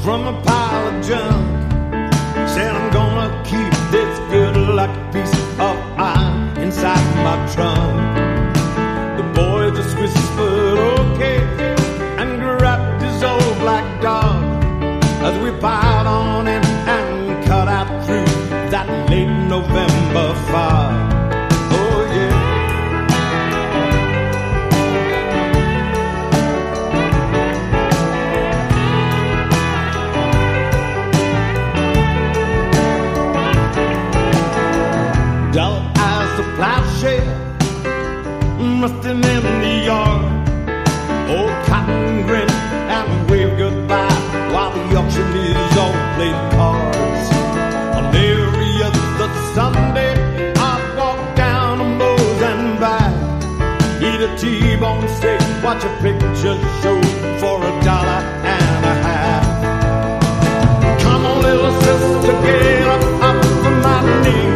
from a pile of junk. Said I'm gonna keep this good luck piece of iron inside my trunk. The boy just whispered okay and grabbed his old black dog as we piled on in and cut out through that late November fog. Oh yeah. Dull as a plowshare rusting in the yard. Old Cotton grinned and waved goodbye while the auctioneers all played cards. On every other Sunday I'd walk down to Moe's and back, eat a T-bone steak, watch a picture show for $1.50. Come on, little sister, get up from my knee.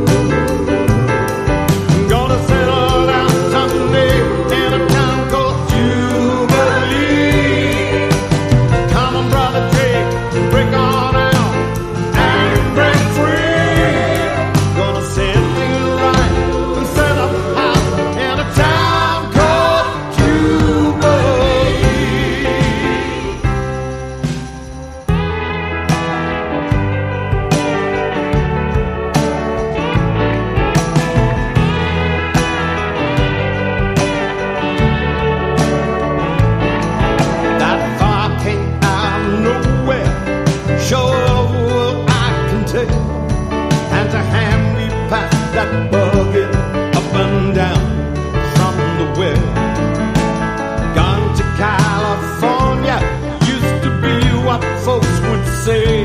Gonna settle down Sunday in a town called Jubilee. Come on, brother Jake, break on out and break free. Gonna set things right and set up house in a town called Jubilee. That far came out of nowhere, sure what I can tell. And to hand me past that bucket up and down from the well. Gone to California used to be what folks would say.